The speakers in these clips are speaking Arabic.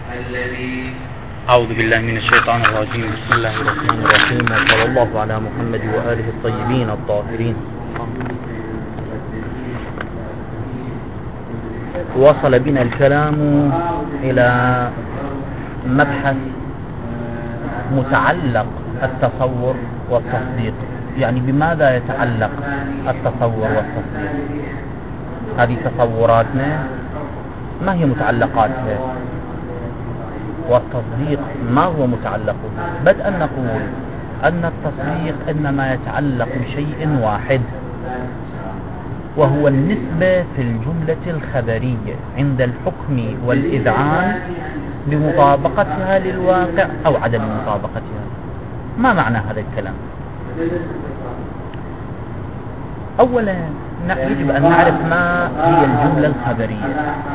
أعوذ بالله من الشيطان الرجيم. بسم الله الرحمن الرحيم، وصلى الله على محمد وآله الطيبين الطاهرين. وصل بنا الكلام إلى مبحث متعلق التصور والتصديق، يعني بماذا يتعلق التصور والتصديق؟ هذه تصوراتنا ما هي متعلقاتها؟ والتصديق ما هو متعلقه؟ بدءا نقول أن التصديق إنما يتعلق بشيء واحد، وهو النسبة في الجملة الخبرية عند الحكم والإذعان بمطابقتها للواقع أو عدم مطابقتها. ما معنى هذا الكلام؟ أولا يجب أن نعرف ما هي الجملة الخبرية.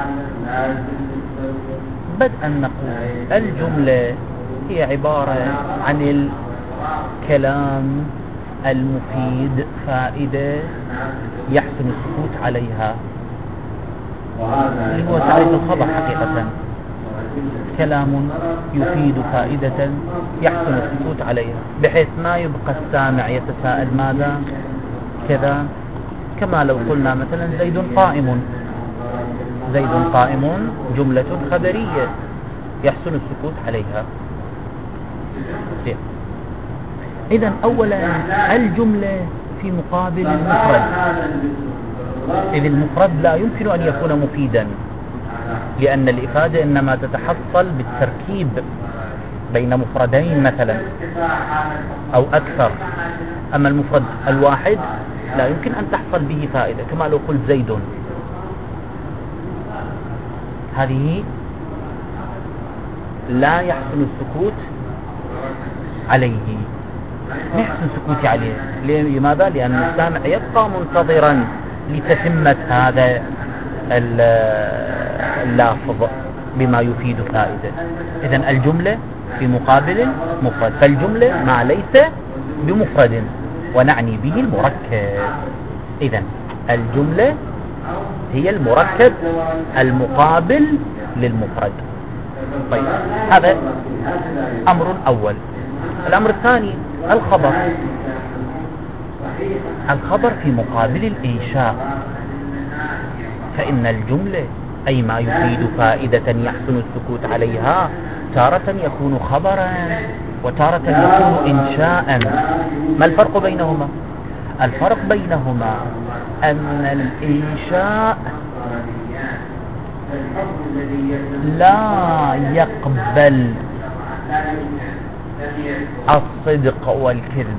بدءا نقول الجملة هي عبارة عن الكلام المفيد فائدة يحسن السكوت عليها، اللي هو تعريف الخبر حقيقة. كلام يفيد فائدة يحسن السكوت عليها، بحيث ما يبقى السامع يتساءل ماذا كذا. كما لو قلنا مثلا زيد قائم. زيد قائم جملة خبرية يحسن السكوت عليها. إذن أولا الجملة في مقابل المفرد، إذ المفرد لا يمكن أن يكون مفيدا، لأن الإفادة إنما تتحصل بالتركيب بين مفردين مثلا أو أكثر. أما المفرد الواحد لا يمكن أن تحصل به فائدة، كما لو قلت زيد. هذه لا يحسن السكوت عليه، ما يحسن سكوتي عليه. لماذا؟ لأن السامع يبقى منتظرا لتتمة هذا اللافظ بما يفيد فائدة. إذن الجملة في مقابل مفرد، فالجملة ما ليس بمفرد ونعني به المركب. إذن الجملة هي المركب المقابل للمفرد. طيب، هذا أمر أول. الأمر الثاني الخبر. الخبر في مقابل الإنشاء، فإن الجملة أي ما يفيد فائدة يحسن السكوت عليها تارة يكون خبرا وتارة يكون إنشاء. ما الفرق بينهما؟ الفرق بينهما أن الإنشاء لا يقبل الصدق والكذب،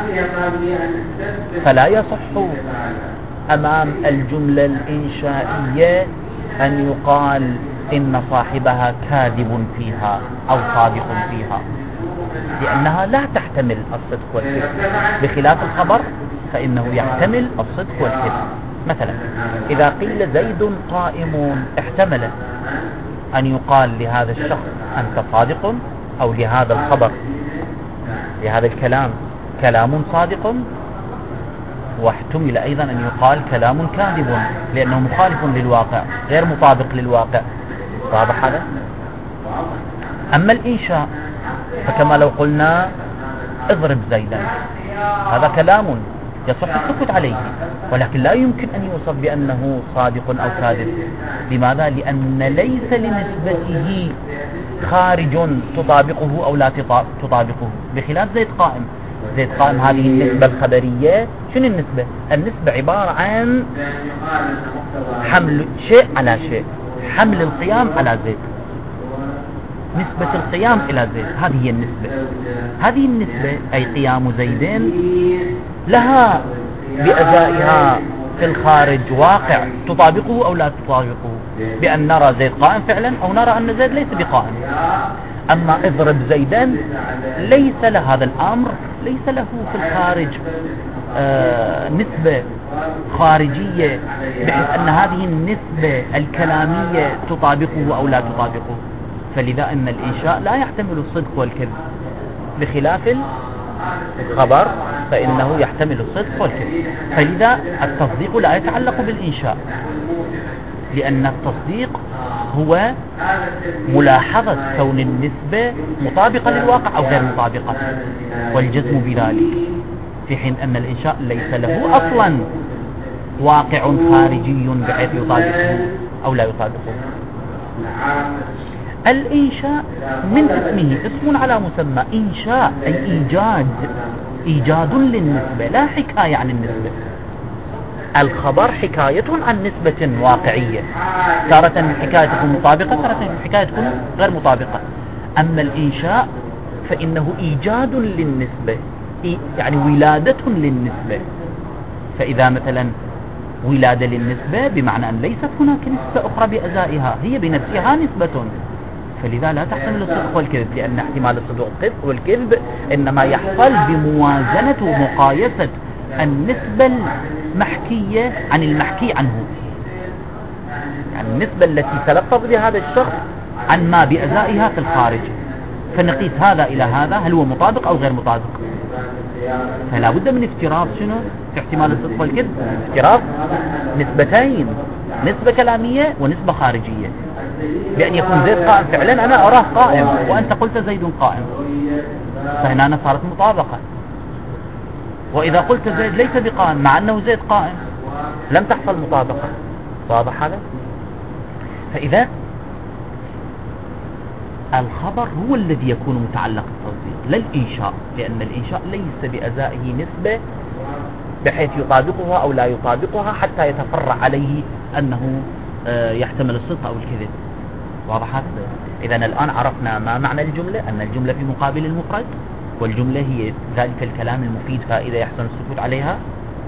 فلا يصح أمام الجملة الإنشائية أن يقال إن صاحبها كاذب فيها أو صادق فيها، لأنها لا تحتمل الصدق والكذب، بخلاف الخبر فإنه يحتمل الصدق والكذب. مثلا إذا قيل زيد قائم، احتمل أن يقال لهذا الشخص أنت صادق، أو لهذا الخبر لهذا الكلام كلام صادق، واحتمل أيضا أن يقال كلام كاذب، لأنه مخالف للواقع غير مطابق للواقع. واضح هذا؟ أما الإنشاء فكما لو قلنا اضرب زيدا، هذا كلام يصح السكوت عليه، ولكن لا يمكن أن يوصف بأنه صادق أو كاذب. لماذا؟ لأن ليس لنسبته خارج تطابقه أو لا تطابقه، بخلاف زيد قائم. زيد قائم هذه النسبة الخبرية. شنو النسبة؟ النسبة عبارة عن حمل شيء على شيء، حمل القيام على زيد، نسبة القيام إلى زيد، هذه هي النسبة. هذه النسبة أي قيام زيدين لها بأدائها في الخارج واقع تطابقه أو لا تطابقه، بأن نرى زيد قائم فعلا أو نرى أن زيد ليس بقائم. أما اضرب زيدا ليس له هذا الأمر، ليس له في الخارج نسبة خارجية بحيث أن هذه النسبة الكلامية تطابقه أو لا تطابقه. فلذا أن الإنشاء لا يحتمل الصدق والكذب، بخلاف الخبر فإنه يحتمل الصدق والكذب. فلذا التصديق لا يتعلق بالإنشاء، لأن التصديق هو ملاحظة كون النسبة مطابقة للواقع أو غير مطابقة والجزم بذلك، في حين أن الإنشاء ليس له أصلا واقع خارجي بحيث يطابقه أو لا يطابقه. الإنشاء من اسمه اسم على مسمى، إنشاء أي إيجاد للنسبة لا حكاية عن النسبة. الخبر حكاية عن نسبة واقعية، تارة الحكاية تكون مطابقة، تارة الحكاية تكون غير مطابقة. أما الإنشاء فإنه إيجاد للنسبة، يعني ولادة للنسبة. فإذا مثلا ولادة للنسبة بمعنى أن ليست هناك نسبة أخرى بأزائها، هي بنفسها نسبة، فلذا لا تحتمل الصدق والكذب، لأن احتمال الصدق والكذب إنما يحصل بموازنة ومقايسة النسبة المحكية عن المحكي عنه، يعني النسبة التي تلفظ بها هذا الشخص عن ما بأزائها في الخارج، فنقيس هذا إلى هذا هل هو مطابق أو غير مطابق. فلا بد من افتراض شنو في احتمال الصدق والكذب؟ افتراض نسبتين، نسبة كلامية ونسبة خارجية، بأن يكون زيد قائم فعلا، أنا أراه قائم وأنت قلت زيد قائم، فهنا صارت مطابقة. وإذا قلت زيد ليس بقائم مع أنه زيد قائم لم تحصل مطابقة. واضح هذا؟ فإذا الخبر هو الذي يكون متعلق بالتصديق لا الإنشاء، لأن الإنشاء ليس بأزائه نسبة بحيث يطابقها أو لا يطابقها حتى يتفرع عليه أنه يحتمل الصدق أو الكذب. واضح هذا؟ إذن الآن عرفنا ما معنى الجملة، أن الجملة في مقابل المفرد، والجملة هي ذلك الكلام المفيد فائدة يحسن السكوت عليها،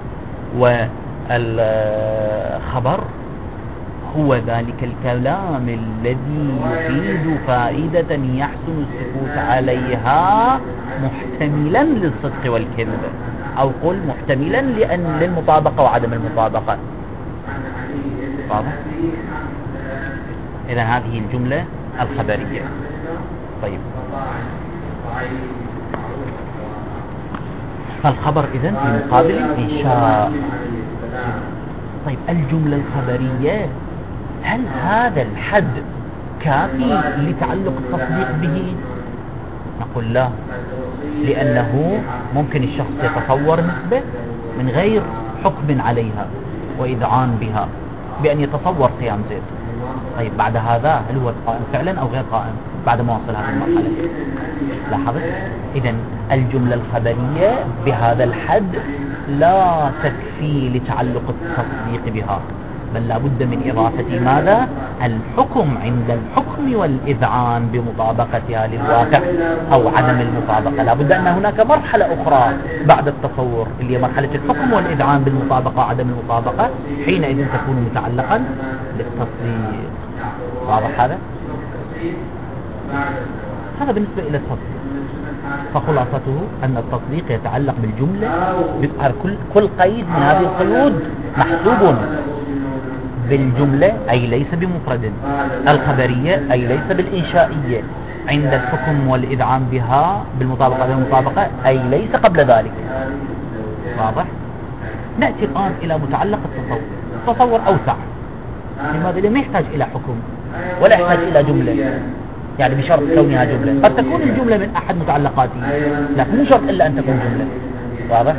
والخبر هو ذلك الكلام الذي يفيد فائدة يحسن السكوت عليها محتملا للصدق والكذب، أو قل محتملا للمطابقة وعدم المطابقة. واضح؟ إذن هذه الجملة الخبرية. طيب، الخبر إذن في مقابل الإنشاء. طيب، الجملة الخبرية هل هذا الحد كافي لتعلق التصديق به؟ نقول لا، لأنه ممكن الشخص يتصور نسبة من غير حكم عليها وإذعان بها، بأن يتصور قيام زيد. طيب، بعد هذا هل هو قائم فعلا أو غير قائم بعد ما وصل هذه المرحلة؟ لاحظت؟ إذن الجملة الخبرية بهذا الحد لا تكفي لتعلق التصديق بها، بل لا بد من إضافة ماذا؟ الحكم عند الحكم والإذعان بمطابقتها للواقع أو عدم المطابقة. لا بد أن هناك مرحلة أخرى بعد التصور اللي هي مرحلة الحكم والإذعان بالمطابقة وعدم المطابقة، حينئذ تكون متعلقا بالتصديق. واضح هذا؟ هذا بالنسبة إلى التصديق. فخلاصته أن التصديق يتعلق بالجملة، كل قيد من هذه القيود محسوب بالجملة أي ليس بمفرد، الخبرية أي ليس بالإنشائية، عند الحكم والإذعان بها بالمطابقة والمطابقة أي ليس قبل ذلك. واضح؟ نأتي الآن إلى متعلق التصور. التصور أوسع، لماذا؟ لأنه ما يحتاج إلى حكم ولا يحتاج إلى جملة، يعني بشرط كونها جملة. قد تكون الجملة من أحد متعلقاته، لكن مو شرط إلا أن تكون جملة. واضح؟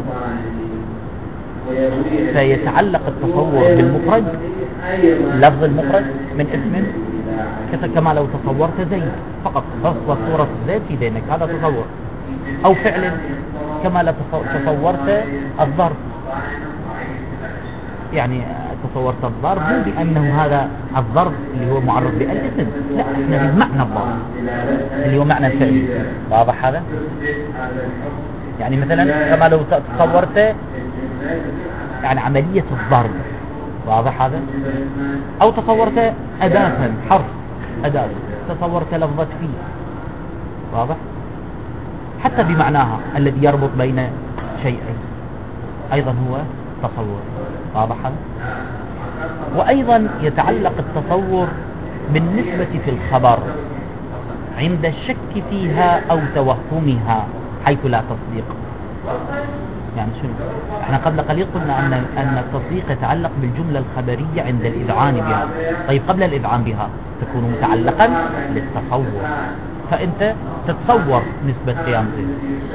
فيتعلق التصور بالمفرد، لفظ المفرد من اسم، كما لو تصورت زيد فقط، فصل صورة زيد في ذهنك، هذا تصور. أو فعل، كما لو تصورت الضرب، يعني تصورت الضرب مو بأنه هذا الضرب اللي هو معرف بالاسم، لا، احنا بمعنى الضرب اللي هو معنى الفعل. واضح هذا؟ يعني مثلا كما لو تصورت يعني عملية الضرب. واضح هذا؟ أو تصورت أداة، حرف أداة، تصورت لفظة فيه. واضح؟ حتى بمعناها الذي يربط بين شيئين أيضا هو تصور. واضح هذا؟ وأيضا يتعلق التصور بالنسبة في الخبر عند الشك فيها أو توهمها حيث لا تصديق. يعني شنو؟ احنا قبل قليل قلنا ان التصديق يتعلق بالجملة الخبرية عند الإذعان بها. طيب قبل الإذعان بها تكون متعلقا للتصور، فأنت تتصور نسبة قيام زيد،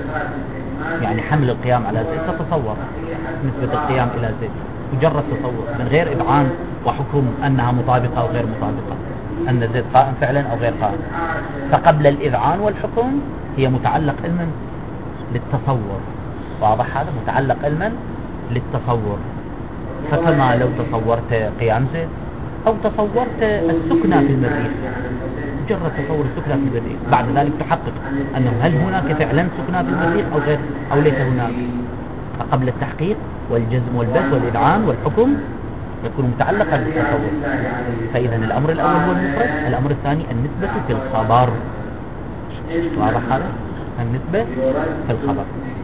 يعني حمل القيام على زيد تتصور نسبة القيام إلى زيد، مجرد تصور من غير إذعان وحكم أنها مطابقة أو غير مطابقة، أن زيد قائم فعلا أو غير قائم. فقبل الإذعان والحكم هي متعلق علما للتصور، واضح هذا؟ متعلق علما للتصور. فكما لو تصورت قيام زيد أو تصورت السكنى في المريخ، مجرد تصور السكنى في المريخ، بعد ذلك تحقق أنه هل هناك فعلا سكنى في المريخ أو غير أو ليس هناك. فقبل التحقيق والجزم والبث والإذعان والحكم يكون متعلقا بالتصور. فإذا الأمر الأول هو المفرد، الأمر الثاني النسبة في الخبر، واضح هذا؟ النسبة في الخبر.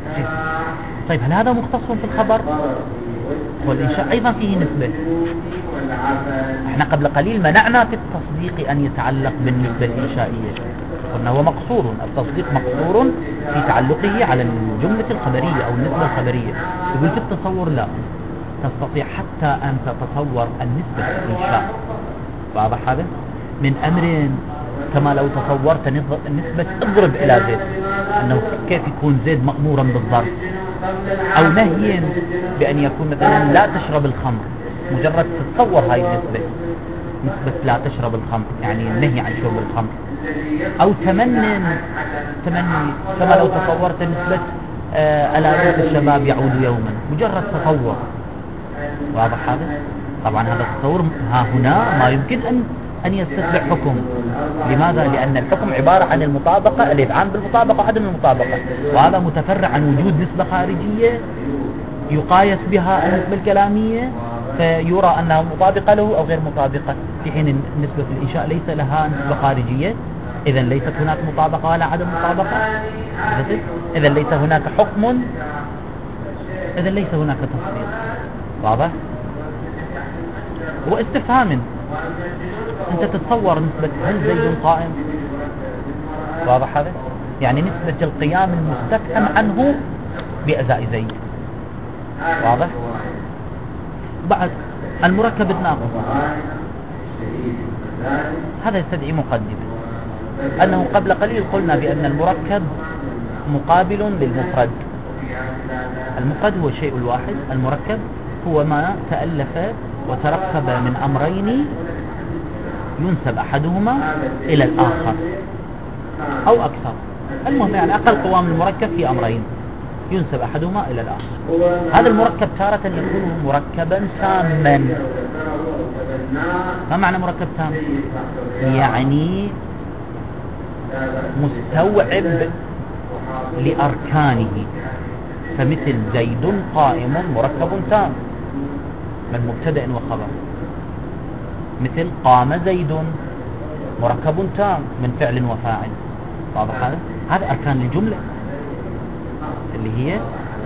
طيب هل هذا مختص في الخبر؟ والإنشاء أيضا فيه نسبة. احنا قبل قليل منعنا في التصديق أن يتعلق بالنسبة الإنشائية، قلنا هو مقصور، التصديق مقصور في تعلقه على الجملة الخبرية أو النسبة الخبرية. يقول في التصور لا، تستطيع حتى أن تتصور النسبة في الإنشاء، واضح هذا؟ من أمر كما لو تصورت نسبة اضرب إلى زيد، أنه كيف يكون زيد مأمورا بالضرب، أو نهي بأن يكون مثلا لا تشرب الخمر، مجرد تتصور هاي النسبة، نسبة لا تشرب الخمر يعني النهي عن شرب الخمر، أو تمني كما لو تصورت نسبة ألا ريت الشباب يعود يوما، مجرد تصور، واضح هذا؟ طبعا هذا التصور ها هنا ما يمكن أن يستتبع حكم. لماذا؟ لأن الحكم عبارة عن المطابقة، الإذعان بالمطابقة وعدم المطابقة، وهذا متفرع عن وجود نسبة خارجية يقايس بها النسبة الكلامية فيرى أنها مطابقة له أو غير مطابقة، في حين النسبة في الإنشاء ليس لها نسبة خارجية، إذا ليست هناك مطابقة ولا عدم مطابقة، إذا ليس هناك حكم، إذا ليس هناك تصديق، واضح؟ واستفهام، أنت تتصور نسبة هل زيد قائم، واضح هذا؟ يعني نسبة القيام المستفهم عنه بأزاء زيد، واضح؟ بعد المركب الناقص هذا يستدعي مقدمة، أنه قبل قليل قلنا بأن المركب مقابل للمفرد. المفرد هو الشيء الواحد، المركب هو ما تألف وتركب من أمرين ينسب أحدهما إلى الآخر أو أكثر، المهم يعني أقل قوام المركب في أمرين ينسب أحدهما إلى الآخر. هذا المركب تارة يكون مركبا تاما. ما معنى مركب تام؟ يعني مستوعب لأركانه، فمثل زيد قائم مركب تام من مبتدأ وخبر، مثل قام زيد مركب تام من فعل وفاعل، واضح هذا؟ هذا أركان الجملة اللي هي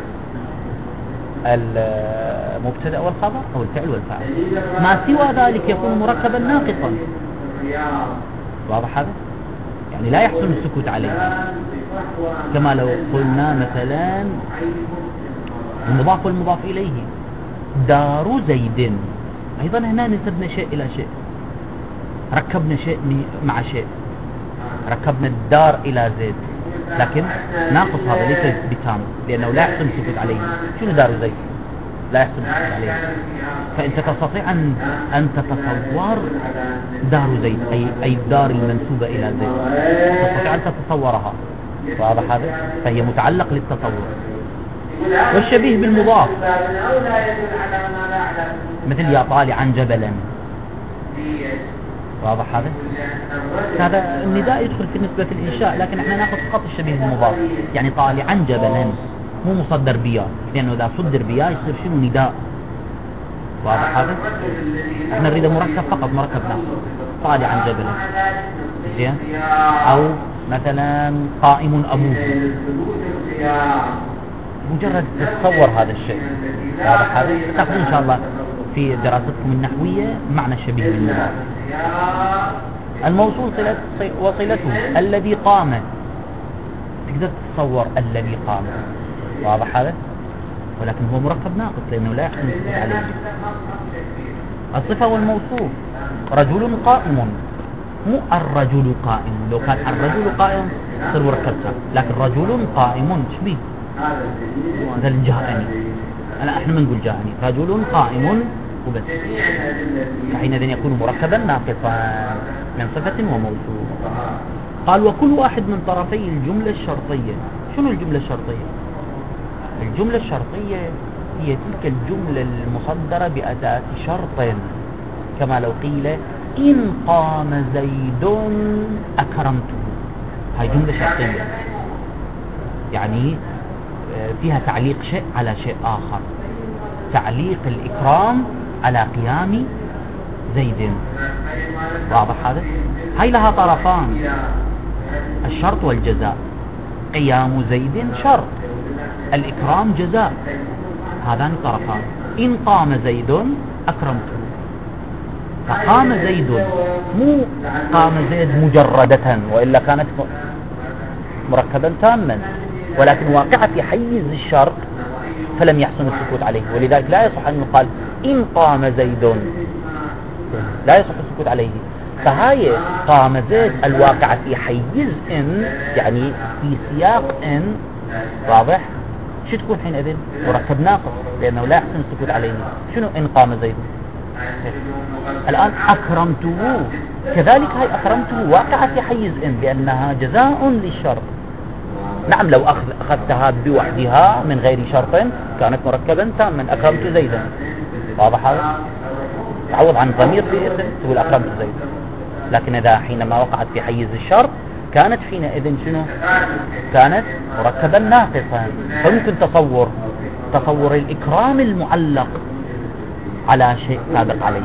المبتدأ والخبر أو الفعل والفاعل. ما سوى ذلك يكون مركبا ناقصا، واضح هذا؟ يعني لا يحسن السكوت عليه، كما لو قلنا مثلا المضاف والمضاف إليه دار زيد، أيضا هنا نسبنا شيء إلى شيء، ركبنا شيء مع شيء، ركبنا الدار إلى زيد، لكن ناقص هذا ليس بتام لأنه لا يحسن السكوت عليه. شنو دار زيد؟ لا يحسن السكوت عليه. فأنت تستطيع أن تتصور دار زيد أي الدار المنسوبة إلى زيد، تستطيع أن تتصورها، واضح هذا؟ فهي متعلق للتصور. والشبيه بالمضاف مثل يا طالعا جبلا، واضح هذا؟ هذا النداء يدخل في نسبة الإنشاء، لكن احنا ناخذ فقط الشبيه بالمضاف، يعني طالعا جبلا مو مصدر بيا، لأنه إذا صدر بيا يصير شنو نداء، واضح هذا؟ احنا نريد مركب فقط، مركب ناقص، طالعا جبلا، زين؟ أو مثلا قائم أبوه، مجرد تتصور هذا الشيء، واضح هذا؟ تأخذ إن شاء الله في دراستكم النحوية معنى الشبيه بالمضاف. الموصول وصلته الذي قام، تقدر تتصور الذي قام، واضح هذا؟ ولكن هو مركب ناقص لأنه لا يحسن السكوت عليه. الصفة والموصوف رجل قائم، مو الرجل قائم. لو كان الرجل قائم يصير مركب تام، لكن رجل قائم شبيه مثل جاءني. احنا ما نقول جاءني، رجل قائم وبس، فحينئذ يكون مركبا ناقصا من صفة وموصوف. قال وكل واحد من طرفي الجملة الشرطية. شنو الجملة الشرطية؟ الجملة الشرطية هي تلك الجملة المصدرة بأداة شرط، كما لو قيل إن قام زيد أكرمته. هاي جملة شرطية، يعني فيها تعليق شيء على شيء آخر، تعليق الإكرام على قيام زيد. واضح هذا؟ هاي لها طرفان، الشرط والجزاء. قيام زيد شرط، الإكرام جزاء، هذان طرفان. إن قام زيد أكرمته، فقام زيد، مو قام زيد مجردة وإلا كانت مركبا تاما، ولكن واقعة في حيز الشرط فلم يحسن السكوت عليه، ولذلك لا يصح أن يقال إن قام زيد، لا يصح السكوت عليه. فهاي قام زيد الواقعة في حيز إن، يعني في سياق إن، واضح؟ شو تكون حينئذ؟ مركب ناقص لأنه لا يحسن السكوت عليه. شنو إن قام زيد؟ الآن أكرمته، كذلك هاي أكرمته واقعة في حيز إن لأنها جزاء للشرط. نعم لو أخذتها بوحدها من غير شرط كانت مركبا تاما، أكرمت زيدا. واضح هذا؟ تعوض عن ضمير في اسم تقول أكرمت زيدا، لكن إذا حينما وقعت في حيز الشرط كانت حينئذ شنو؟ كانت مركبا ناقصا. فممكن تصور الإكرام المعلق على شيء سابق عليه،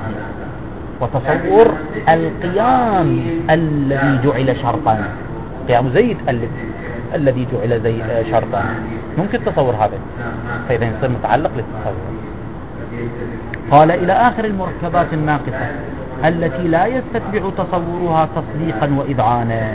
وتصور القيام الذي جعل شرطا، قيام زيد الذي جعل زي شرطا، ممكن تصور هذا، فإذا يصير متعلق للتصور. قال إلى آخر المركبات الناقصة التي لا يستتبع تصورها تصديقا وإذعانا.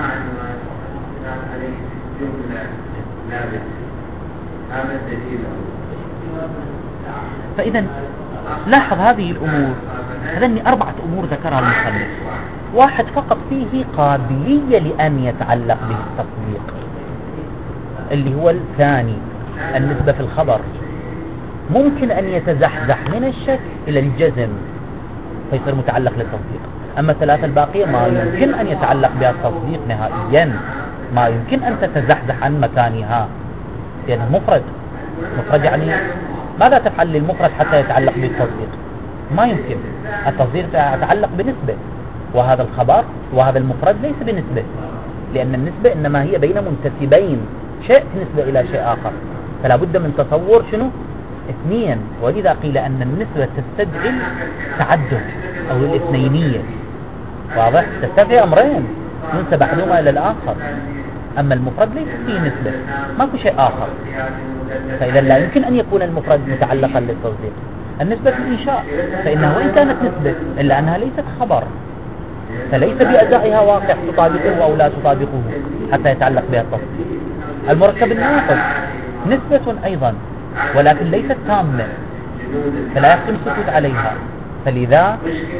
فإذا لاحظ هذه الأمور، هذني 4 أمور ذكرها المصنف، واحد فقط فيه قابلية لأن يتعلق به التصديق اللي هو الثاني، النسبة في الخبر. ممكن أن يتزحزح من الشك إلى الجزم فيصير متعلق للتصديق. أما 3 الباقية ما يمكن أن يتعلق بها التصديق نهائيا، ما يمكن أن تتزحزح عن مكانها لأنه مفرد. يعني ماذا تفعل للمفرد حتى يتعلق بالتصديق؟ ما يمكن. التصديق يتعلق بنسبة، وهذا الخبر وهذا المفرد ليس بنسبة، لأن النسبة إنما هي بين منتسبين، شيء نسبة إلى شيء آخر، فلا بد من تصور شنو؟ 2. ولذا قيل أن النسبة تستدعي التعدد أو الاثنينية. واضح؟ تستدعي أمرين ينسب أحدهما إلى الآخر. أما المفرد ليس فيه نسبة، ما في شيء آخر، فإذا لا يمكن أن يكون المفرد متعلقا للتصديق. النسبة في الإنشاء فإنه وإن كانت نسبة إلا أنها ليست خبر، فليس بأدائها واقع تطابقه أو لا تطابقه حتى يتعلق بها التصديق. المركب الناقص نسبة أيضا ولكن ليست تامة، فلا يحسن السكوت عليها، فلذا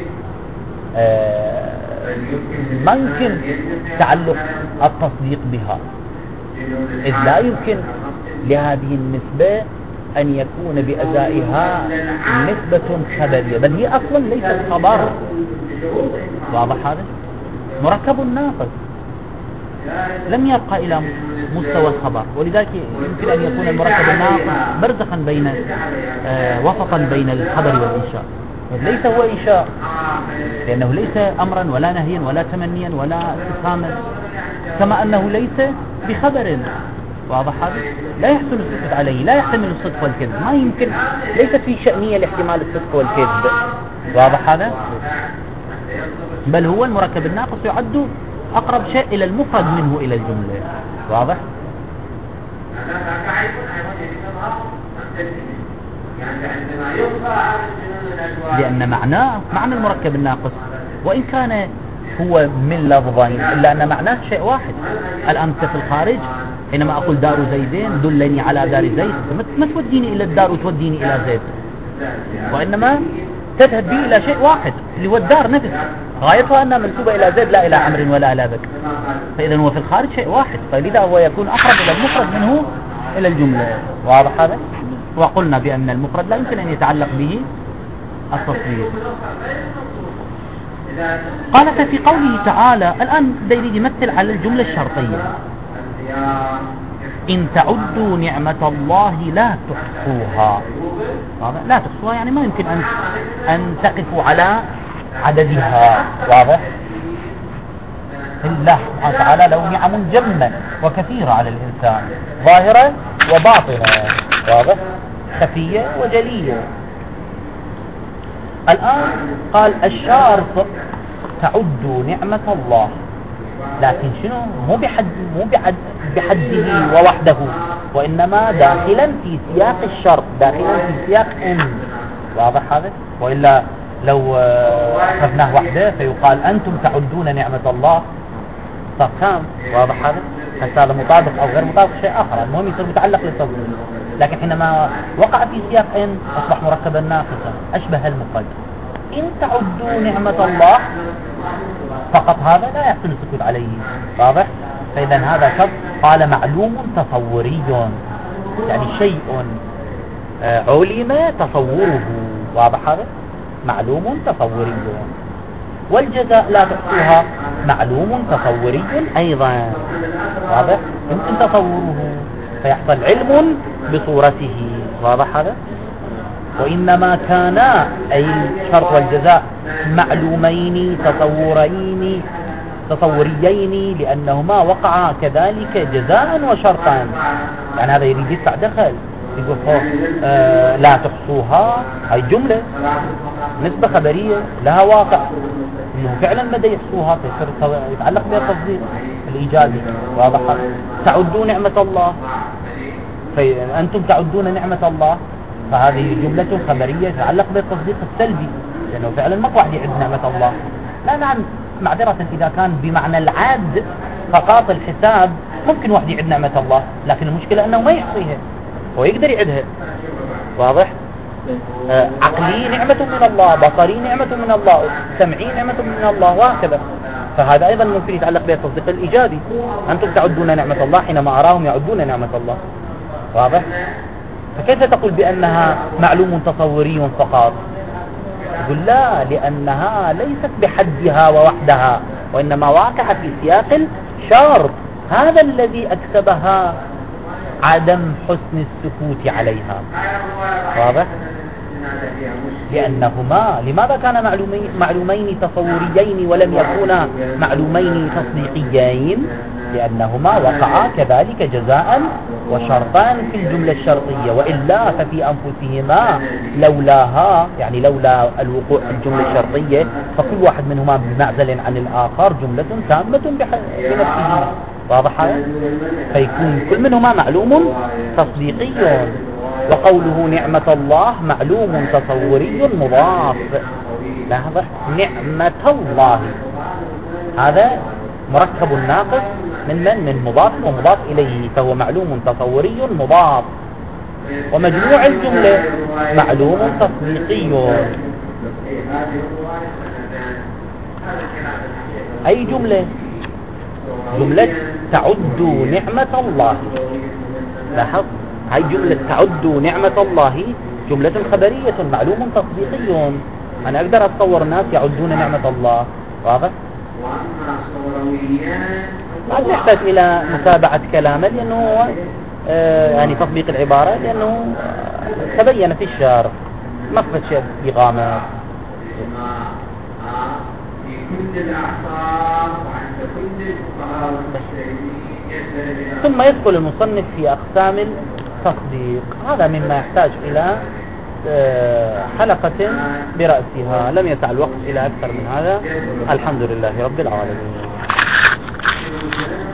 ما يمكن تعلق التصديق بها، إذ لا يمكن لهذه النسبة أن يكون بأدائها نسبة خبرية، بل هي أصلا ليست خبر. واضح هذا؟ مركب ناقص لم يبقى إلى مستوى الخبر، ولذلك يمكن أن يكون المركب الناقص برزخا بين وسطا بين الخبر والإنشاء. ليس هو إنشاء لأنه ليس أمرا ولا نهيا ولا تمنيا ولا استفهاما، كما أنه ليس بخبر. واضح هذا؟ لا يحسن الصدق عليه، لا يحتمل الصدق والكذب، ما يمكن، ليست في شأنية لاحتمال الصدق والكذب. واضح هذا؟ بل هو المركب الناقص يعد أقرب شيء إلى المفرد منه إلى الجملة. واضح؟ لأن معنى المركب الناقص وإن كان هو من لفظين إلا أن معناه شيء واحد. الآن في الخارج حينما أقول دار زيدين دلني على دار زيد، ما توديني إلى الدار وتوديني إلى زيد، وإنما تذهب بي إلى شيء واحد اللي هو الدار نفسها، غايتها أنها منسوبة إلى زيد لا إلى عمرو ولا إلى بكر، فإذا هو في الخارج شيء واحد، فلذا هو يكون أقرب إلى المفرد منه إلى الجملة. واضح هذا؟ وقلنا بأن المفرد لا يمكن أن يتعلق به التصوير. قال ففي قوله تعالى الآن يريد يمثل على الجملة الشرطية، إن تعدوا نعمة الله لا تحصوها. لا تحصوها يعني ما يمكن أن تقفوا على عددها. واضح؟ الله سبحانه وتعالى له نعم جمة وكثيرة على الإنسان، ظاهرة وباطنة، واضح؟ خفية وجلية. الآن قال الشرط تعدوا نعمة الله، لكن شنو؟ مو بحده ووحده، وإنما داخلا في سياق الشرط، داخلا في سياق إن. واضح هذا؟ وإلا لو أخذناه وحده فيقال أنتم تعدون نعمة الله، صار كام؟ واضح هذا؟ هذا مطابق أو غير مطابق شيء آخر، المهم يصير متعلق للتصوير. لكن حينما وقع في سياق إن أصبح مركبا ناقصا، أشبه المفرد. إن تعدوا نعمة الله فقط هذا لا يحسن السكوت عليه. واضح؟ فإذا هذا شرط. قال معلوم تصوري، يعني شيء علم تصوره. واضح هذا؟ معلوم تصوري. والجزاء لا تحصوها معلوم تصوري أيضا. واضح؟ يمكن تصوره فيحصل علم بصورته. واضح هذا؟ وإنما كانا أي الشرط والجزاء معلومين تصوريين لأنهما وقعا كذلك جزاء وشرطا. يعني هذا يريد يدفع دخل، يقول لا تحصوها هاي جملة نسبة خبرية لها واقع إنه فعلا مدى يحصوها، فيصير يتعلق بها التصديق الإيجابي. واضح؟ تعدون نعمة الله، فأنتم تعدون نعمة الله، فهذه جملة خبرية تتعلق بالتصديق السلبي، لأنه فعلا ما واحد يعد نعمة الله. لا نعم، معذرة إذا كان بمعنى العد فقط الحساب ممكن واحد يعد نعمة الله، لكن المشكلة أنه ما يحصيها، هو يقدر يعدها. واضح؟ عقلي نعمة من الله، بصري نعمة من الله، سمعي نعمة من الله، وهكذا. فهذا أيضا ممكن يتعلق بالتصديق الإيجابي. أنتم تعدون نعمة الله حينما أراهم يعدون نعمة الله. واضح؟ فكيف تقول بأنها معلوم تصوري فقط؟ يقول لا، لأنها ليست بحدها ووحدها، وإنما واقع في سياق الشرط، هذا الذي أكسبها عدم حسن السكوت عليها. واضح؟ لأنهما لماذا كان معلومين تصوريين ولم يكونا معلومين تصديقيين؟ لأنهما وقعا كذلك جزاء وشرطان في الجملة الشرطية، وإلا ففي أنفسهما لولاها، يعني لولا الوقوع في الجملة الشرطية فكل واحد منهما بمعزل عن الآخر جملة تامة بنفسه. واضح هذا؟ فيكون كل منهما معلوم تصديقي. وقوله نعمة الله معلوم تصوري مضاف. لاحظ نعمة الله هذا مركب ناقص من مضاف ومضاف إليه، فهو معلوم تصوري مضاف. ومجموع الجملة معلوم تصديقي. أي جملة؟ جملة تعدوا نعمة الله. لاحظ هاي جملة تعدوا نعمة الله جملة خبرية معلوم تصديقي. أنا أقدر أتصور الناس يعدون نعمة الله. واضح؟ ما نحتاج إلى متابعة كلامه، لأنه هو يعني تطبيق العبارة، لأنه تبين في الشرح ما فت شيء بغامة. ثم يدخل المصنف في أقسام التصديق. هذا مما يحتاج إلى حلقة برأسها، لم يسع الوقت إلى أكثر من هذا. الحمد لله رب العالمين.